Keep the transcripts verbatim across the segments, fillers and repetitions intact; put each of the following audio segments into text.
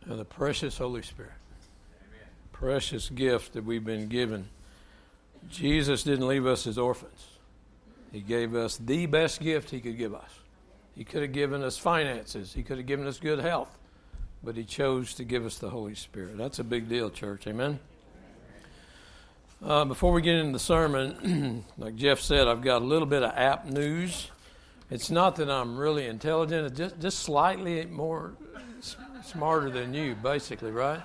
and the precious Holy Spirit. Amen. Precious gift that we've been given. Jesus didn't leave us as orphans. He gave us the best gift he could give us. He could have given us finances. He could have given us good health. But he chose to give us the Holy Spirit. That's a big deal, church. Amen? Uh, before we get into the sermon, like Jeff said, I've got a little bit of app news. It's not that I'm really intelligent. It's just, just slightly more smarter than you, basically, right?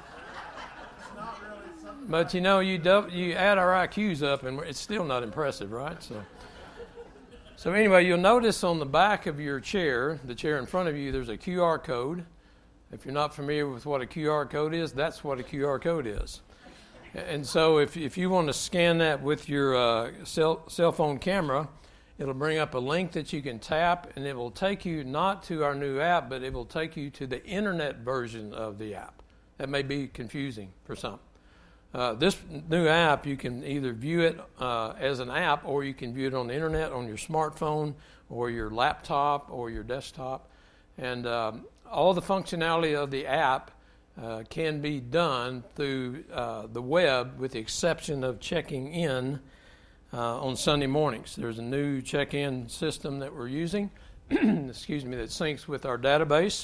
But, you know, you do, you add our I Qs up, and it's still not impressive, right? So, so anyway, you'll notice on the back of your chair, the chair in front of you, there's a Q R code. If you're not familiar with what a Q R code is, that's what a Q R code is. And so if if you want to scan that with your uh, cell, cell phone camera, it'll bring up a link that you can tap, and it will take you not to our new app, but it will take you to the internet version of the app. That may be confusing for some. Uh, this new app, you can either view it uh, as an app, or you can view it on the internet on your smartphone or your laptop or your desktop. And um, all the functionality of the app uh, can be done through uh, the web, with the exception of checking in uh, on Sunday mornings. There's a new check-in system that we're using, excuse me, that syncs with our database.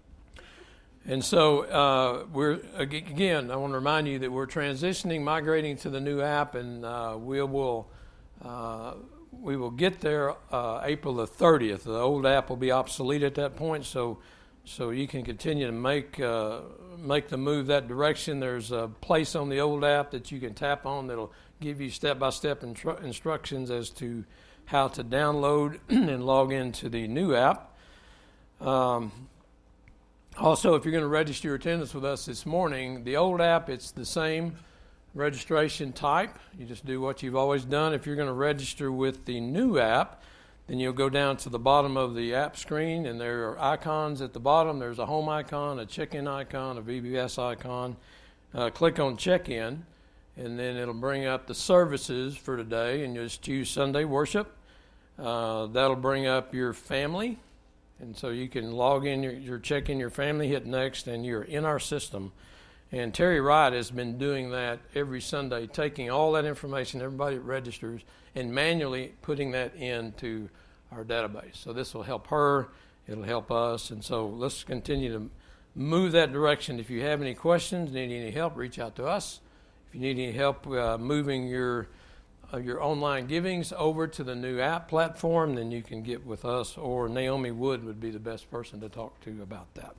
And so uh, we're again, I want to remind you that we're transitioning, migrating to the new app, and uh, we will uh, we will get there uh, April the thirtieth. The old app will be obsolete at that point, so so you can continue to make uh, make the move that direction. There's a place on the old app that you can tap on that'll give you step-by-step instru- instructions as to how to download and log into the new app. Um, Also, if you're going to register your attendance with us this morning, the old app, it's the same registration type. You just do what you've always done. If you're going to register with the new app, then you'll go down to the bottom of the app screen, and there are icons at the bottom. There's a home icon, a check-in icon, a V B S icon. Uh, click on check-in, and then it'll bring up the services for today, and you'll just choose Sunday worship. Uh, that'll bring up your family. And so you can log in, your, your check in your family, hit next, and you're in our system. And Terry Wright has been doing that every Sunday, taking all that information, everybody registers, and manually putting that into our database. So this will help her, it'll help us, and so let's continue to move that direction. If you have any questions, need any help, reach out to us. If you need any help uh, moving your Of your online givings over to the new app platform, then you can get with us, or Naomi Wood would be the best person to talk to about that.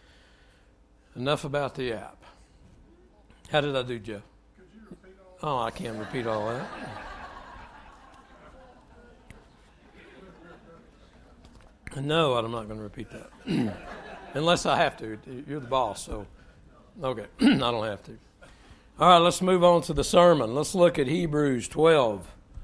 Enough about the app. How did I do, Jeff? Could you repeat all Oh, I can't repeat all that. No, I'm not going to repeat that. Unless I have to. You're the boss, so okay, I don't have to. All right, let's move on to the sermon. Let's look at Hebrews twelve.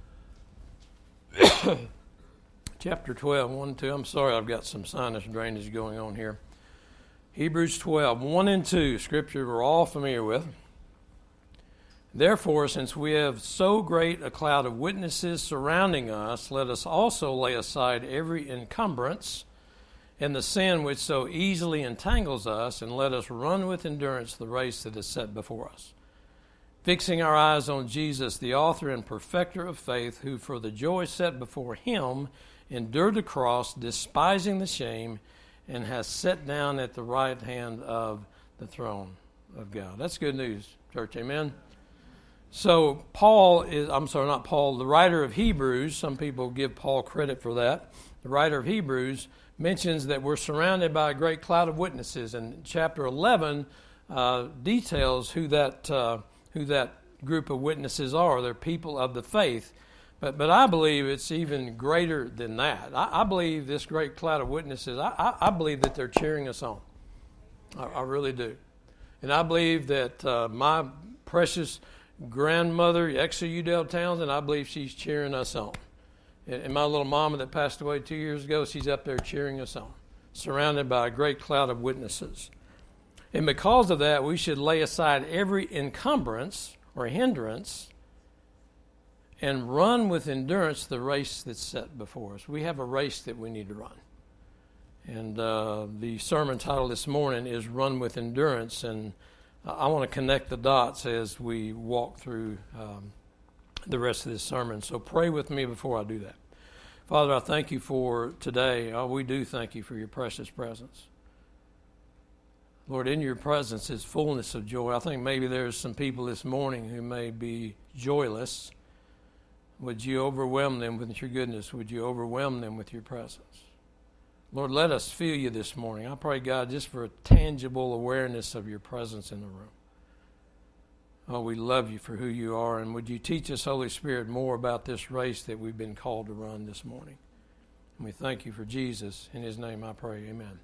Chapter twelve, one and two. I'm sorry, I've got some sinus drainage going on here. Hebrews twelve, one and two, scripture we're all familiar with. Therefore, since we have so great a cloud of witnesses surrounding us, let us also lay aside every encumbrance and the sin which so easily entangles us, and let us run with endurance the race that is set before us. Fixing our eyes on Jesus, the author and perfecter of faith, who for the joy set before him endured the cross, despising the shame, and has sat down at the right hand of the throne of God. That's good news, church. Amen. So Paul is, I'm sorry, not Paul, the writer of Hebrews, some people give Paul credit for that. The writer of Hebrews mentions that we're surrounded by a great cloud of witnesses, and chapter eleven uh, details who that uh, who that group of witnesses are. They're people of the faith. But but I believe it's even greater than that. I, I believe this great cloud of witnesses, I, I, I believe that they're cheering us on. I, I really do. And I believe that uh, my precious grandmother, Exa Udell Townsend, I believe she's cheering us on. And, and my little mama that passed away two years ago, she's up there cheering us on, surrounded by a great cloud of witnesses. And because of that, we should lay aside every encumbrance or hindrance and run with endurance the race that's set before us. We have a race that we need to run. And uh, the sermon title this morning is Run with Endurance. And I want to connect the dots as we walk through um, the rest of this sermon. So pray with me before I do that. Father, I thank you for today. Oh, we do thank you for your precious presence. Lord, in your presence is fullness of joy. I think maybe there's some people this morning who may be joyless. Would you overwhelm them with your goodness? Would you overwhelm them with your presence? Lord, let us feel you this morning. I pray, God, just for a tangible awareness of your presence in the room. Oh, we love you for who you are, and would you teach us, Holy Spirit, more about this race that we've been called to run this morning. And we thank you for Jesus. In his name I pray, amen.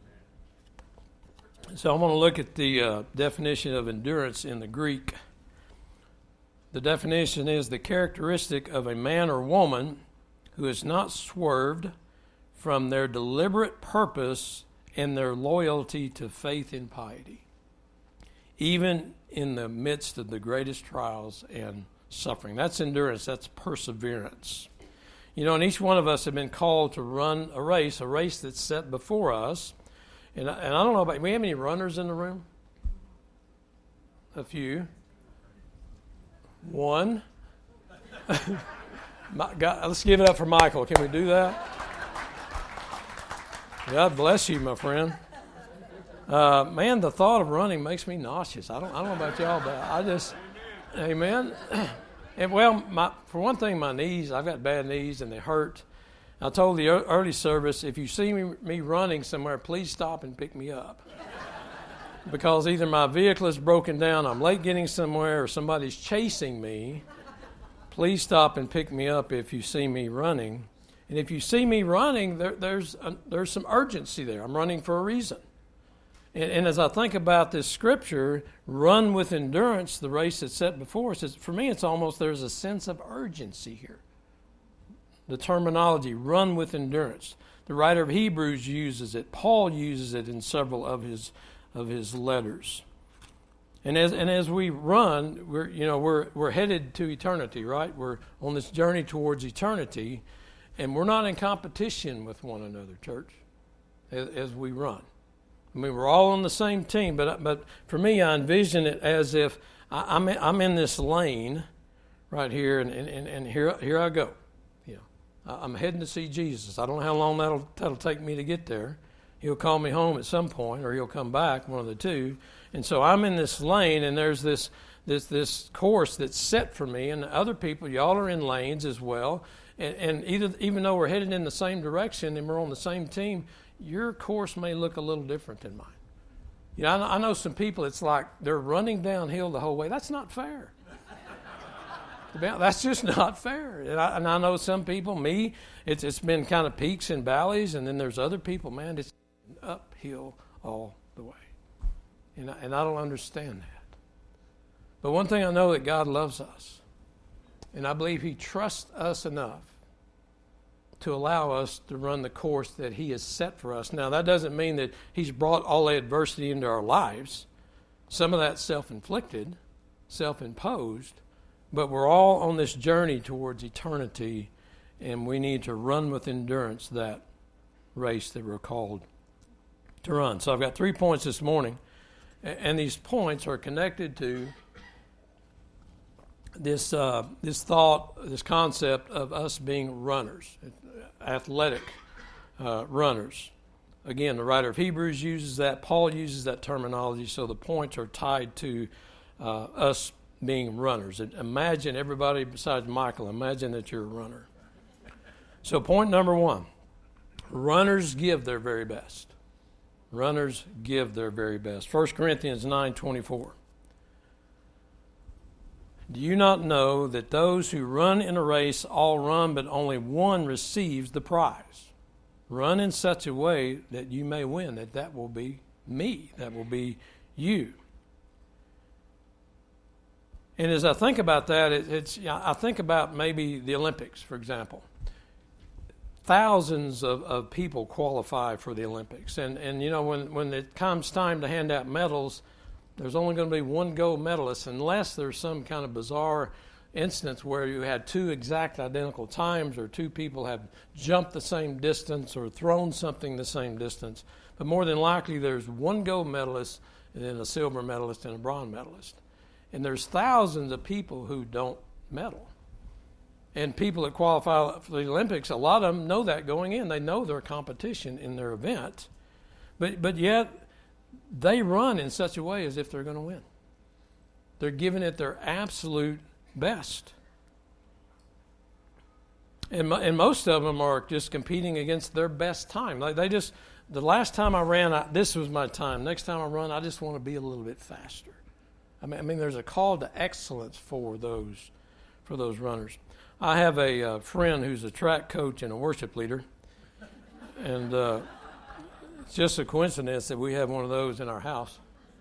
So I want to look at the uh, definition of endurance in the Greek. The definition is the characteristic of a man or woman who is not swerved from their deliberate purpose and their loyalty to faith and piety, even in the midst of the greatest trials and suffering. That's endurance. That's perseverance. You know, and each one of us have been called to run a race, a race that's set before us. And I, and I don't know about, do we have any runners in the room? A few. One. My God, let's give it up for Michael. Can we do that? God bless you, my friend. Uh, man, the thought of running makes me nauseous. I don't, I don't know about y'all, but I just, amen. And well, my, for one thing, my knees, I've got bad knees and they hurt. I told the early service, if you see me, me running somewhere, please stop and pick me up. Because either my vehicle is broken down, I'm late getting somewhere, or somebody's chasing me. Please stop and pick me up if you see me running. And if you see me running, there, there's a, there's some urgency there. I'm running for a reason. And, and as I think about this scripture, run with endurance, the race that's set before us, for me it's almost there's a sense of urgency here. The terminology, run with endurance. The writer of Hebrews uses it. Paul uses it in several of his of his letters. And as and as we run, we're you know we're we're headed to eternity, right? We're on this journey towards eternity. And we're not in competition with one another, church, as, as we run. I mean, we're all on the same team, but but for me, I envision it as if I, I'm in, I'm in this lane right here, and, and, and here here I go. You know, I'm heading to see Jesus. I don't know how long that'll that'll take me to get there. He'll call me home at some point, or he'll come back, one of the two. And so I'm in this lane, and there's this this this course that's set for me, and other people, y'all are in lanes as well. And, and either, even though we're headed in the same direction and we're on the same team, your course may look a little different than mine. You know, I know, I know some people, it's like they're running downhill the whole way. That's not fair. That's just not fair. And I, and I know some people, me, it's it's been kind of peaks and valleys, and then there's other people, man, it's uphill all the way. And I, and I don't understand that. But one thing I know, that God loves us. And I believe he trusts us enough to allow us to run the course that he has set for us. Now, that doesn't mean that he's brought all the adversity into our lives. Some of that's self-inflicted, self-imposed, but we're all on this journey towards eternity, and we need to run with endurance that race that we're called to run. So I've got three points this morning, and these points are connected to This uh, this thought, this concept of us being runners, athletic uh, runners. Again, the writer of Hebrews uses that. Paul uses that terminology, so the points are tied to uh, us being runners. Imagine everybody besides Michael, imagine that you're a runner. So point number one, runners give their very best. Runners give their very best. First Corinthians nine twenty-four. Do you not know that those who run in a race all run, but only one receives the prize? Run in such a way that you may win, that that will be me, that will be you. And as I think about that, it, it's I think about maybe the Olympics, for example. Thousands of, of people qualify for the Olympics. And, and you know, when, when it comes time to hand out medals, there's only going to be one gold medalist unless there's some kind of bizarre instance where you had two exact identical times, or two people have jumped the same distance or thrown something the same distance. But more than likely, there's one gold medalist and then a silver medalist and a bronze medalist. And there's thousands of people who don't medal. And people that qualify for the Olympics, a lot of them know that going in. They know their competition in their event. But but yet, they run in such a way as if they're going to win. They're giving it their absolute best. And, and most of them are just competing against their best time. Like they just, the last time I ran, I, this was my time. Next time I run, I just want to be a little bit faster. I mean, I mean, there's a call to excellence for those, for those runners. I have a uh, friend who's a track coach and a worship leader, and uh, it's just a coincidence that we have one of those in our house.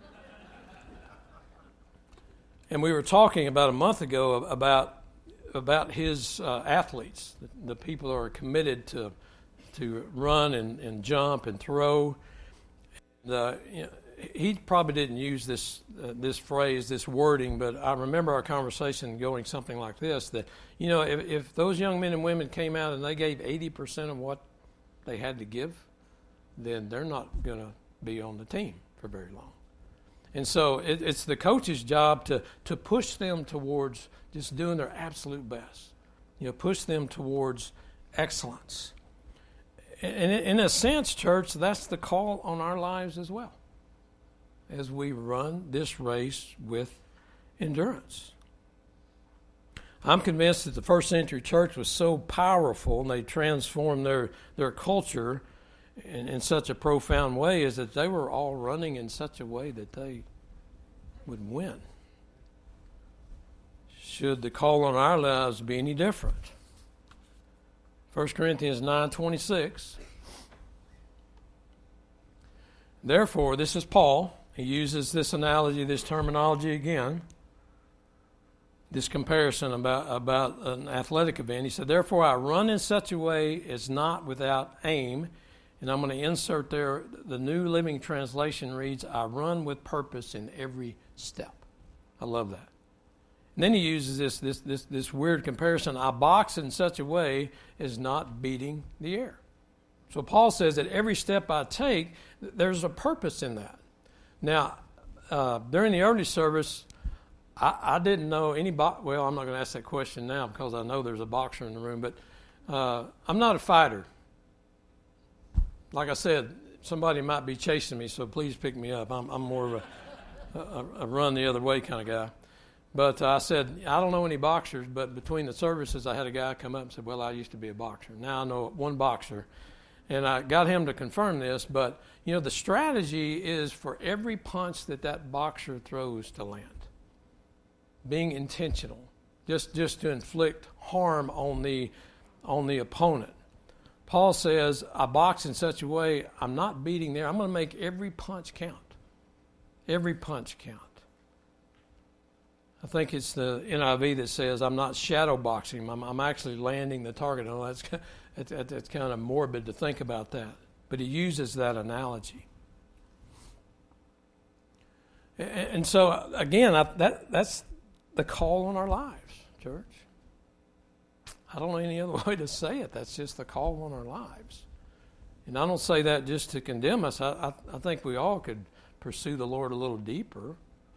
And we were talking about a month ago about about his uh, athletes, the, the people who are committed to to run and, and jump and throw. And, uh, you know, he probably didn't use this uh, this phrase, this wording, but I remember our conversation going something like this: that you know, if, if those young men and women came out and they gave eighty percent of what they had to give, then they're not going to be on the team for very long. And so it, it's the coach's job to to push them towards just doing their absolute best. You know, push them towards excellence. And in a sense, church, that's the call on our lives as well, as we run this race with endurance. I'm convinced that the first century church was so powerful and they transformed their, their culture in, in such a profound way, is that they were all running in such a way that they would win. Should the call on our lives be any different? First Corinthians nine twenty-six. Therefore, this is Paul. He uses this analogy, this terminology again, this comparison about, about an athletic event. He said, therefore, I run in such a way as not without aim. And I'm going to insert there, the New Living Translation reads, I run with purpose in every step. I love that. And then he uses this, this, this, this weird comparison, I box in such a way as not beating the air. So Paul says that every step I take, there's a purpose in that. Now, uh, during the early service, I, I didn't know any bo- well, I'm not going to ask that question now because I know there's a boxer in the room, but uh, I'm not a fighter. Like I said, somebody might be chasing me, so please pick me up. I'm, I'm more of a, a, a run the other way kind of guy. But I said, I don't know any boxers, but between the services, I had a guy come up and said, well, I used to be a boxer. Now I know one boxer. And I got him to confirm this, but, you know, the strategy is for every punch that that boxer throws to land. Being intentional, just, just to inflict harm on the, on the opponent. Paul says, I box in such a way, I'm not beating there. I'm going to make every punch count. Every punch count. I think it's the N I V that says, I'm not shadow boxing. I'm, I'm actually landing the target. I know that's, that's, that's kind of morbid to think about that. But he uses that analogy. And, and so, again, I, that that's the call on our lives, church. I don't know any other way to say it. That's just the call on our lives. And I don't say that just to condemn us. I, I, I think we all could pursue the Lord a little deeper.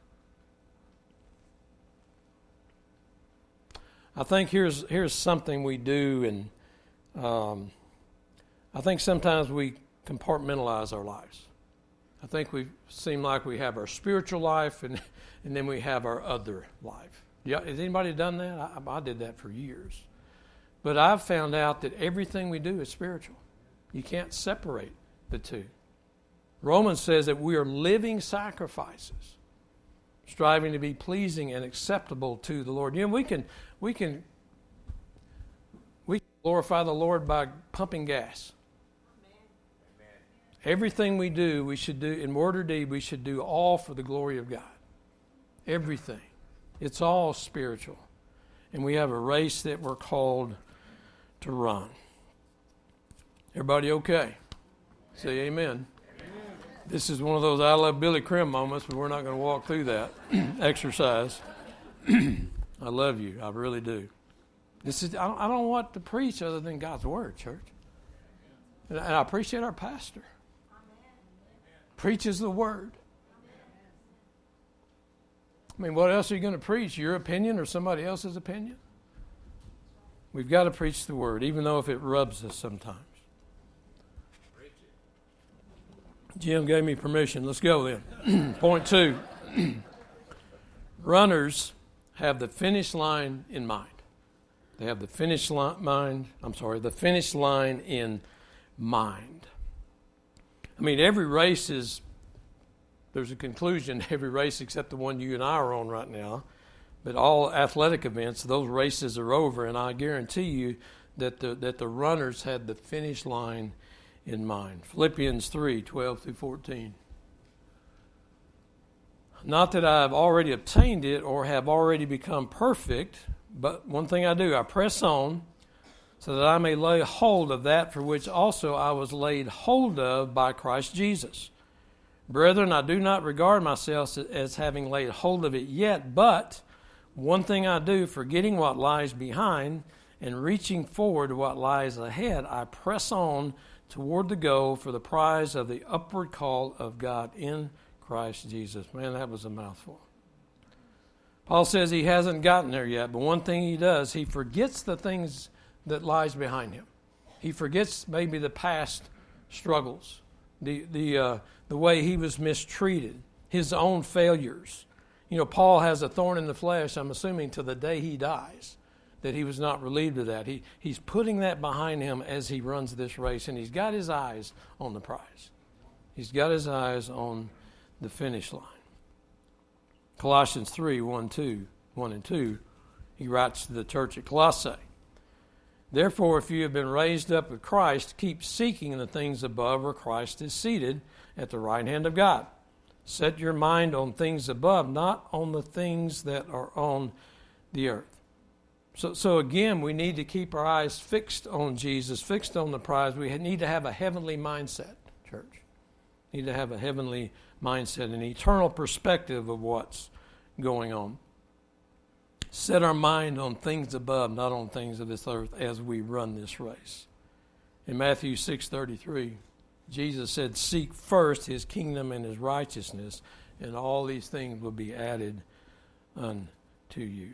I think here's here's something we do, and um, I think sometimes we compartmentalize our lives. I think we seem like we have our spiritual life, and and then we have our other life. Yeah, has anybody done that? I, I did that for years. But I've found out that everything we do is spiritual. You can't separate the two. Romans says that we are living sacrifices, striving to be pleasing and acceptable to the Lord. You know, we can we can we can glorify the Lord by pumping gas. Amen. Everything we do, we should do in word or deed, we should do all for the glory of God. Everything. It's all spiritual. And we have a race that we're called to run. Everybody okay? Say amen. This is one of those I love Billy Crim moments, but we're not going to walk through that exercise. I love you. I really do. This is I don't, I don't want to preach other than God's word, church. And I, and I appreciate our pastor. Preaches the word. I mean, what else are you going to preach? Your opinion or somebody else's opinion? We've got to preach the word, even though if it rubs us sometimes. Jim gave me permission. Let's go then. Point two. Runners have the finish line in mind. They have the finish line mind. I'm sorry, the finish line in mind. I mean, every race is, there's a conclusion to every race except the one you and I are on right now. But all athletic events, those races are over, and I guarantee you that the that the runners had the finish line in mind. Philippians three, twelve through fourteen. Not that I have already obtained it or have already become perfect, but one thing I do, I press on so that I may lay hold of that for which also I was laid hold of by Christ Jesus. Brethren, I do not regard myself as having laid hold of it yet, but one thing I do, forgetting what lies behind and reaching forward to what lies ahead, I press on toward the goal for the prize of the upward call of God in Christ Jesus. Man, that was a mouthful. Paul says he hasn't gotten there yet, but one thing he does, he forgets the things that lies behind him. He forgets maybe the past struggles, the the uh, the way he was mistreated, his own failures. You know, Paul has a thorn in the flesh, I'm assuming, to the day he dies, that he was not relieved of that. He He's putting that behind him as he runs this race, and he's got his eyes on the prize. He's got his eyes on the finish line. Colossians three, one, two, one and two, he writes to the church at Colossae, therefore, if you have been raised up with Christ, keep seeking the things above where Christ is seated at the right hand of God. Set your mind on things above, not on the things that are on the earth. So, so again, we need to keep our eyes fixed on Jesus, fixed on the prize. We need to have a heavenly mindset, church. We need to have a heavenly mindset, an eternal perspective of what's going on. Set our mind on things above, not on things of this earth as we run this race. In Matthew six thirty-three, Jesus said, seek first his kingdom and his righteousness, and all these things will be added unto you.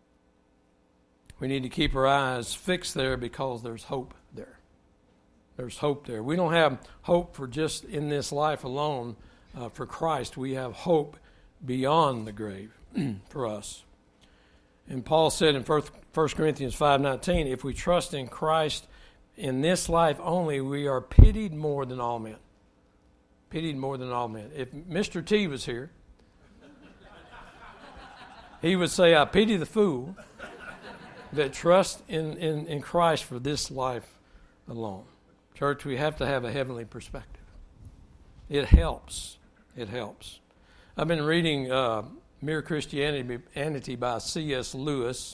We need to keep our eyes fixed there because there's hope there. There's hope there. We don't have hope for just in this life alone uh, for Christ. We have hope beyond the grave for us. And Paul said in First Corinthians five nineteen, if we trust in Christ in this life only, we are pitied more than all men. Pitied more than all men. If Mister T was here, he would say, I pity the fool that trusts in, in, in Christ for this life alone. Church, we have to have a heavenly perspective. It helps. It helps. I've been reading uh, Mere Christianity by C S Lewis.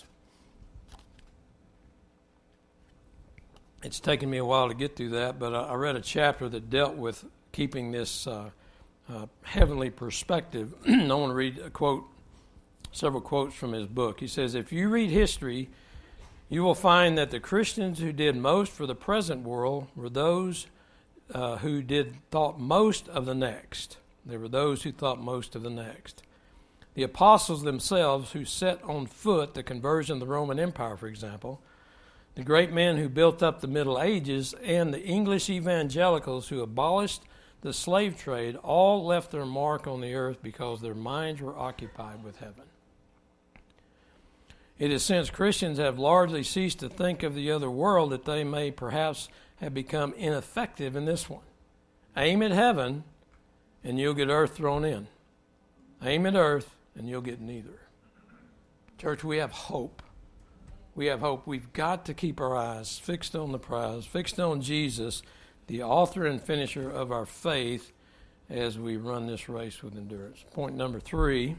It's taken me a while to get through that, but I read a chapter that dealt with keeping this uh, uh, heavenly perspective. I want to read a quote, several quotes from his book. He says, if you read history, you will find that the Christians who did most for the present world were those uh, who did thought most of the next. There were those who thought most of the next. The apostles themselves who set on foot the conversion of the Roman Empire, for example, the great men who built up the Middle Ages, and the English evangelicals who abolished the slave trade all left their mark on the earth because their minds were occupied with heaven. It is since Christians have largely ceased to think of the other world that they may perhaps have become ineffective in this one. Aim at heaven, and you'll get earth thrown in. Aim at earth, and you'll get neither. Church, we have hope. We have hope. We've got to keep our eyes fixed on the prize, fixed on Jesus, the author and finisher of our faith, as we run this race with endurance. Point number three,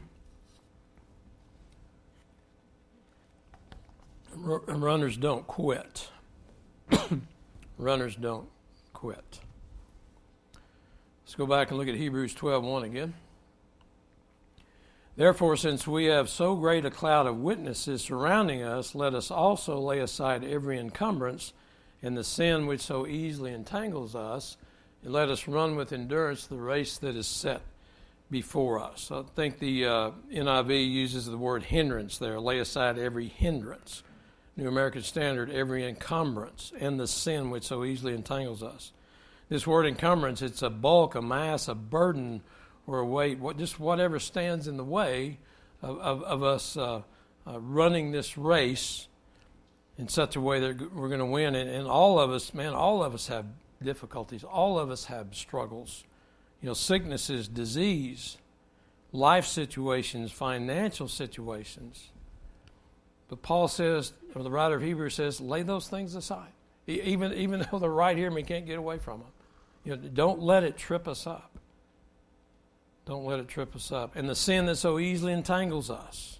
runners don't quit. Runners don't quit. Let's go back and look at Hebrews twelve one again. Therefore, since we have so great a cloud of witnesses surrounding us, let us also lay aside every encumbrance and the sin which so easily entangles us, and let us run with endurance the race that is set before us. I think the uh, N I V uses the word hindrance there. Lay aside every hindrance. New American Standard, every encumbrance and the sin which so easily entangles us. This word encumbrance, it's a bulk, a mass, a burden, or a weight, what, just whatever stands in the way of, of, of us uh, uh, running this race in such a way that we're going to win. And, and all of us, man, all of us have difficulties. All of us have struggles. You know, sicknesses, disease, life situations, financial situations. But Paul says, or the writer of Hebrews says, lay those things aside. Even, even though they're right here and we can't get away from them. You know, don't let it trip us up. Don't let it trip us up. And the sin that so easily entangles us.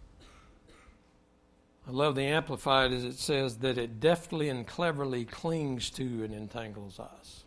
I love the Amplified as it says that it deftly and cleverly clings to and entangles us.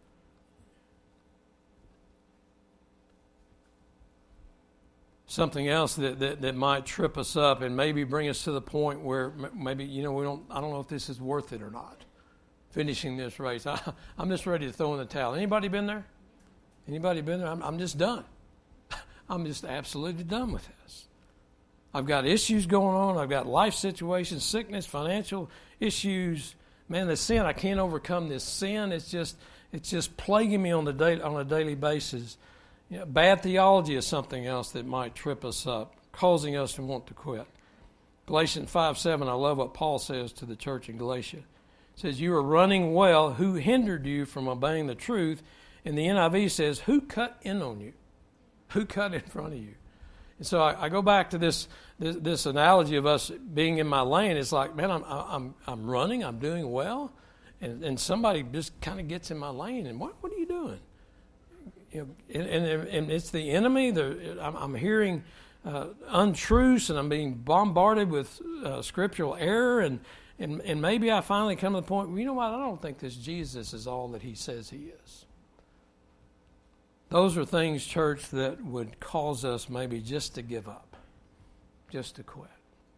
Something else that, that, that might trip us up and maybe bring us to the point where maybe, you know, we don't. I don't know if this is worth it or not. Finishing this race. I, I'm just ready to throw in the towel. Anybody been there? Anybody been there? I'm, I'm just done. I'm just absolutely done with this. I've got issues going on. I've got life situations, sickness, financial issues. Man, the sin, I can't overcome this sin. It's just it's just plaguing me on the day, on a daily basis. You know, bad theology is something else that might trip us up, causing us to want to quit. Galatians five seven, I love what Paul says to the church in Galatia. It says, you are running well. Who hindered you from obeying the truth? And the N I V says, who cut in on you? Who cut in front of you? And so I, I go back to this, this this analogy of us being in my lane. It's like, man, I'm I'm I'm running, I'm doing well, and, and somebody just kind of gets in my lane, and what what are you doing? You know, and, and, and it's the enemy. The, I'm, I'm hearing uh, untruths, and I'm being bombarded with uh, scriptural error, and, and and maybe I finally come to the point, well, you know what, I don't think this Jesus is all that he says he is. Those are things, church, that would cause us maybe just to give up, just to quit.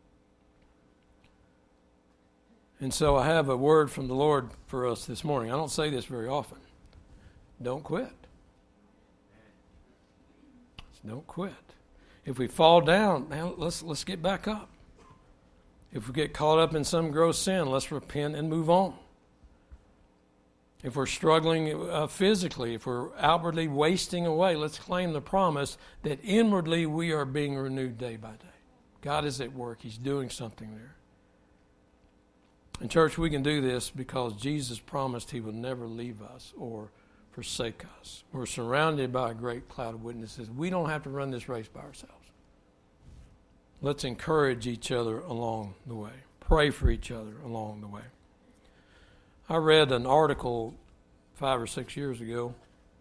And so I have a word from the Lord for us this morning. I don't say this very often. Don't quit. Don't quit. If we fall down, man, let's let's get back up. If we get caught up in some gross sin, let's repent and move on. If we're struggling uh, physically, if we're outwardly wasting away, let's claim the promise that inwardly we are being renewed day by day. God is at work. He's doing something there. And church, we can do this because Jesus promised he will never leave us or forsake us. We're surrounded by a great cloud of witnesses. We don't have to run this race by ourselves. Let's encourage each other along the way. Pray for each other along the way. I read an article five or six years ago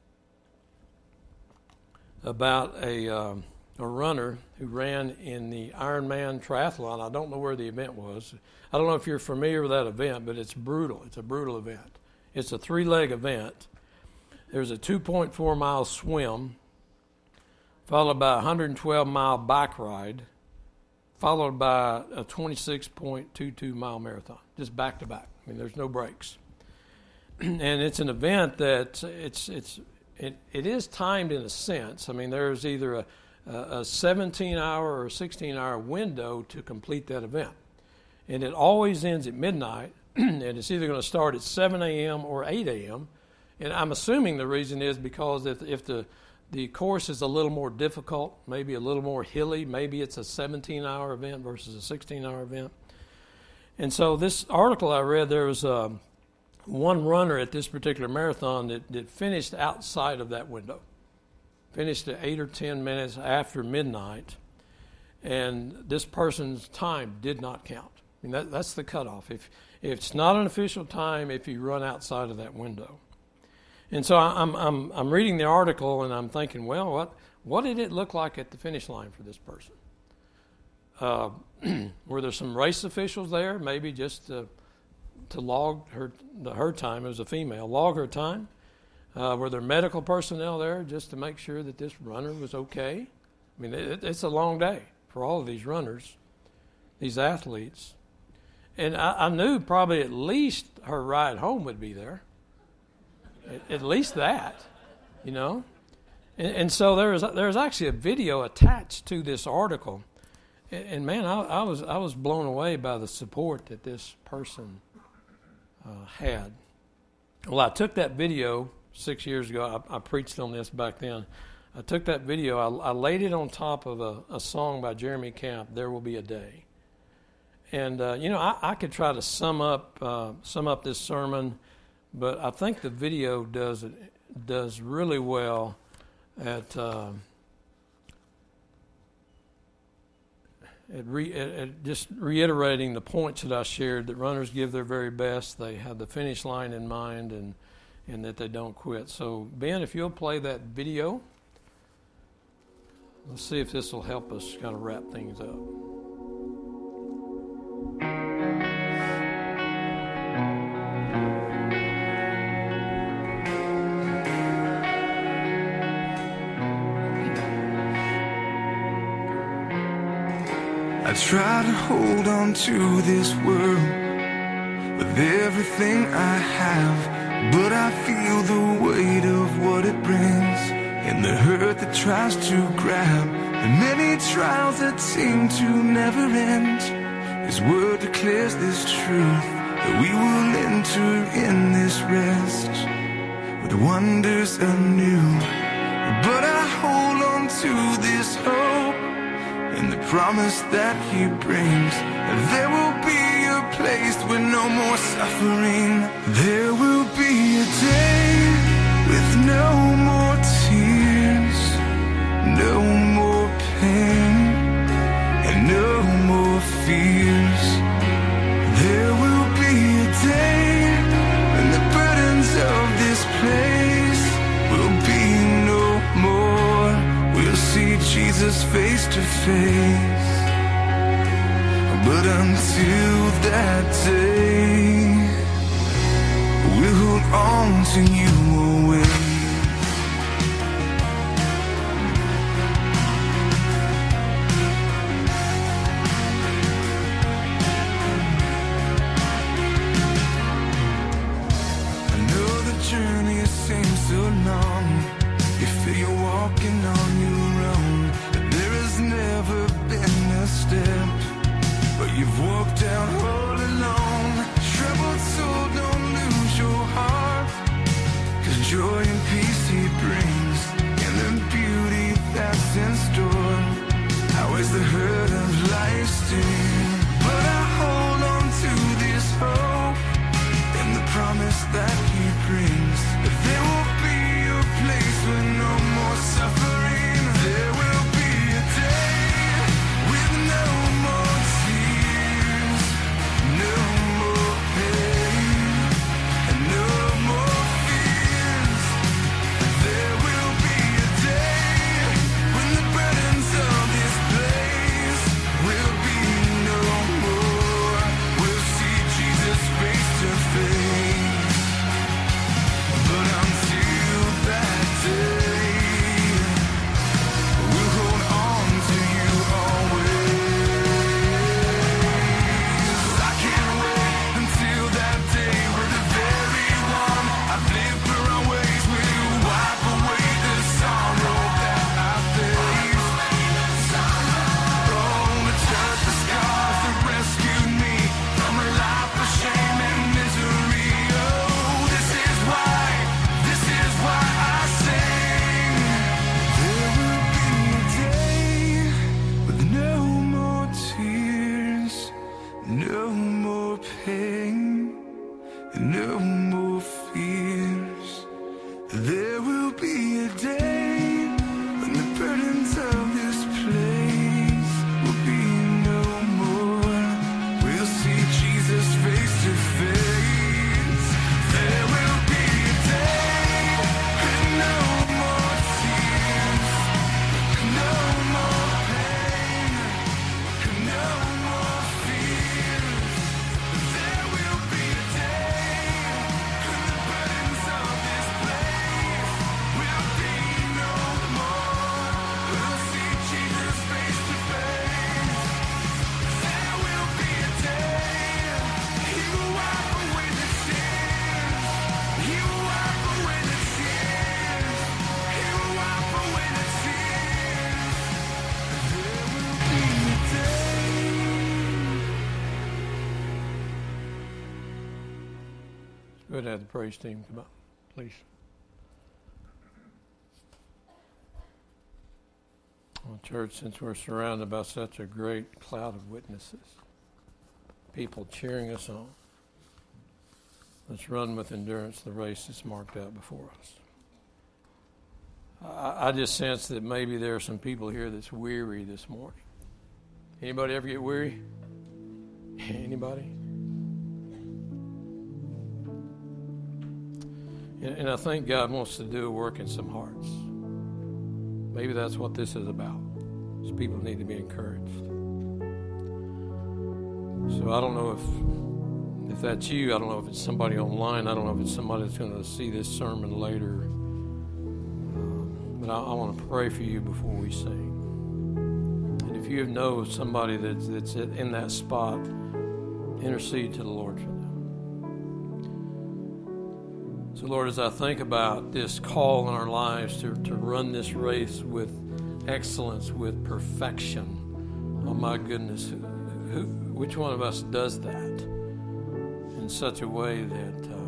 about a um, a runner who ran in the Ironman triathlon. I don't know where the event was. I don't know if you're familiar with that event, but it's brutal. It's a brutal event. It's a three-leg event. There's a two point four mile swim, followed by a one hundred twelve mile bike ride, followed by a twenty-six point two two mile marathon, just back to back. I mean, there's no breaks. And it's an event that it's it's it, it is timed in a sense. I mean, there's either a, a seventeen hour or sixteen hour window to complete that event. And it always ends at midnight, and it's either going to start at seven a.m. or eight a.m., and I'm assuming the reason is because if, if the, the course is a little more difficult, maybe a little more hilly, maybe it's a seventeen hour event versus a sixteen hour event. And so this article I read, there was um, one runner at this particular marathon that, that finished outside of that window, finished at eight or ten minutes after midnight, and this person's time did not count. I mean, that, that's the cutoff. If, if it's not an official time, if you run outside of that window. And so I'm I'm I'm reading the article and I'm thinking, well, what what did it look like at the finish line for this person? Uh, were there some race officials there, maybe just to, to log her her time as a female, log her time? Uh, were there medical personnel there just to make sure that this runner was okay? I mean, it, it's a long day for all of these runners, these athletes. And I, I knew probably at least her ride home would be there. At, at least that, you know. And, and so there was there was actually a video attached to this article. And, and man, I, I was I was blown away by the support that this person uh, had. Well, I took that video six years ago. I, I preached on this back then. I took that video. I, I laid it on top of a, a song by Jeremy Camp, "There Will Be a Day." And uh, you know, I, I could try to sum up uh, sum up this sermon, but I think the video does it does really well at uh, at, re, at, at just reiterating the points that I shared. That runners give their very best. They have the finish line in mind, and and that they don't quit. So Ben, if you'll play that video, let's see if this will help us kind of wrap things up. I try to hold on to this world with everything I have, but I feel the weight of what it brings and the hurt that tries to grab, the many trials that seem to never end. His word declares this truth, that we will enter in this rest with wonders anew. But I hold on to this hope and the promise that he brings, that there will be a place with no more suffering. There will be a day with no more tears, no more pain, and no more fears. There will be a day when the burdens of this place will be no more. We'll see Jesus face to face. But until that day, we'll hold on to you always. I know the journey seems so long. You feel you're walking on your own, but there has never been a step, but you've walked out all alone. Troubled soul, don't lose your heart, 'cause joy and peace he brings, and the beauty that's in store outweighs the hurt of life's sting. But I hold on to this hope and the promise that he brings, that there will be a place with no more suffering. There will be a day with no more tears, no more pain, and no more fears. There will be a day when the burdens of this place will be no Go ahead and have the praise team come up, please. Well, church, since we're surrounded by such a great cloud of witnesses, people cheering us on, let's run with endurance the race that's marked out before us. I, I just sense that maybe there are some people here that's weary this morning. Anybody ever get weary? Anybody? And, and I think God wants to do a work in some hearts. Maybe that's what this is about. Is people need to be encouraged. So I don't know if if that's you. I don't know if it's somebody online. I don't know if it's somebody that's going to see this sermon later. Uh, but I, I want to pray for you before we sing. And if you know somebody that's, that's in that spot, intercede to the Lord for them. So, Lord, as I think about this call in our lives to, to run this race with excellence, with perfection, oh my goodness, who, who, which one of us does that in such a way that uh,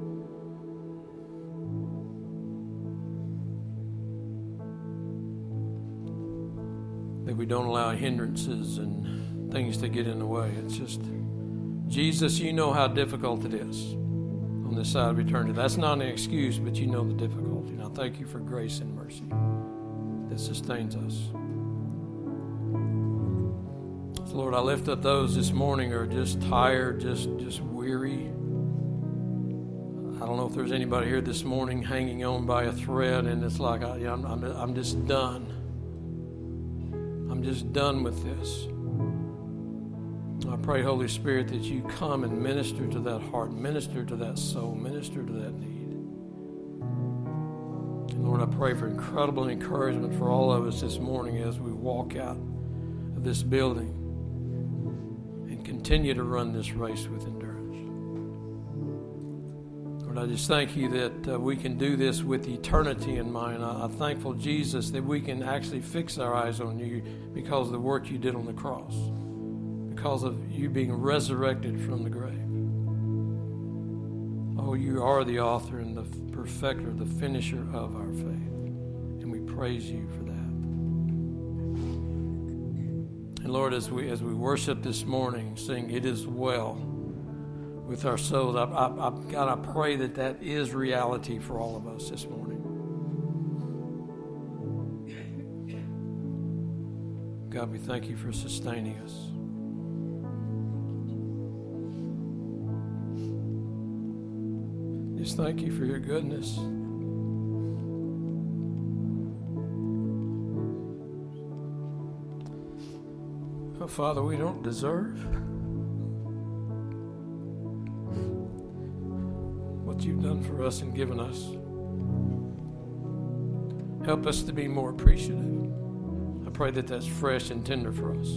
that we don't allow hindrances and things to get in the way? It's just, Jesus, you know how difficult it is on this side of eternity. That's not an excuse, but you know the difficulty. And I thank you for grace and mercy that sustains us. So Lord, I lift up those this morning who are just tired, just, just weary. I don't know if there's anybody here this morning hanging on by a thread, and it's like, I, I'm, I'm, I'm just done. I'm just done with this. I pray, Holy Spirit, that you come and minister to that heart, minister to that soul, minister to that need. And Lord, I pray for incredible encouragement for all of us this morning as we walk out of this building and continue to run this race with endurance. Lord, I just thank you that uh, we can do this with eternity in mind. I, I'm thankful, Jesus, that we can actually fix our eyes on you because of the work you did on the cross, because of you being resurrected from the grave. Oh, you are the author and the perfecter, the finisher of our faith. And we praise you for that. And Lord, as we as we worship this morning, sing, "It is well with our souls," I, I, I, God, I pray that that is reality for all of us this morning. God, we thank you for sustaining us. Just thank you for your goodness. Oh, Father, we don't deserve what you've done for us and given us. Help us to be more appreciative. I pray that that's fresh and tender for us.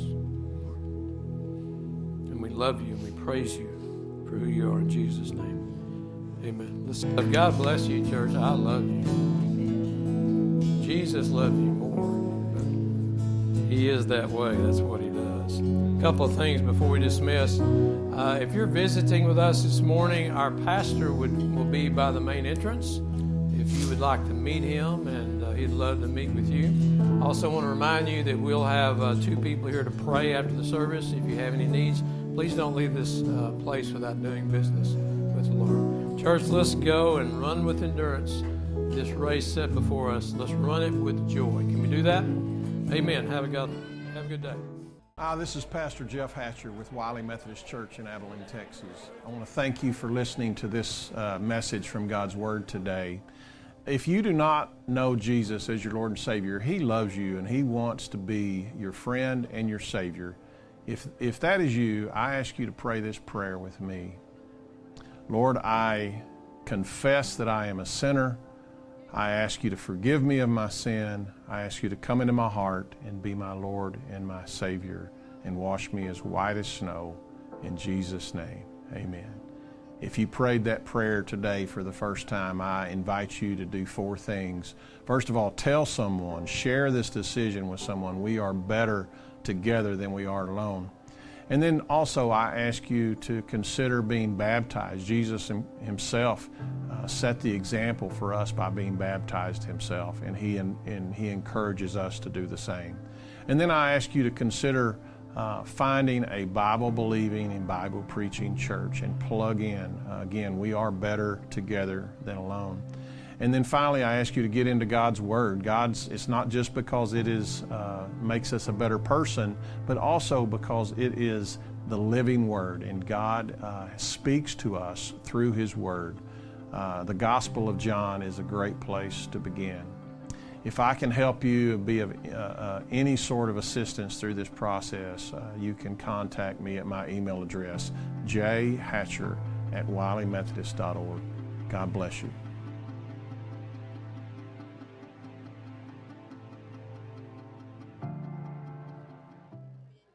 And we love you and we praise you for who you are in Jesus' name. Amen. Listen, God bless you, church. I love you. Jesus loves you more. He is that way. That's what he does. A couple of things before we dismiss. Uh, if you're visiting with us this morning, our pastor would will be by the main entrance. If you would like to meet him, and uh, he'd love to meet with you. Also want to remind you that we'll have uh, two people here to pray after the service. If you have any needs, please don't leave this uh, place without doing business with the Lord. Church, let's go and run with endurance this race set before us. Let's run it with joy. Can we do that? Amen. Have a good, have a good day. Hi, this is Pastor Jeff Hatcher with Wiley Methodist Church in Abilene, Texas. I want to thank you for listening to this uh, message from God's Word today. If you do not know Jesus as your Lord and Savior, He loves you and He wants to be your friend and your Savior. If, if that is you, I ask you to pray this prayer with me. Lord, I confess that I am a sinner. I ask you to forgive me of my sin. I ask you to come into my heart and be my Lord and my Savior and wash me as white as snow. In Jesus' name, amen. If you prayed that prayer today for the first time, I invite you to do four things. First of all, tell someone, share this decision with someone. We are better together than we are alone. And then also I ask you to consider being baptized. Jesus himself uh, set the example for us by being baptized himself, and he, and, and he encourages us to do the same. And then I ask you to consider uh, finding a Bible-believing and Bible-preaching church and plug in. Uh, again, we are better together than alone. And then finally, I ask you to get into God's Word. God's, it's not just because it is uh, makes us a better person, but also because it is the living Word, and God uh, speaks to us through His Word. Uh, the Gospel of John is a great place to begin. If I can help you be of uh, uh, any sort of assistance through this process, uh, you can contact me at my email address, j hatcher at wiley methodist dot org. God bless you.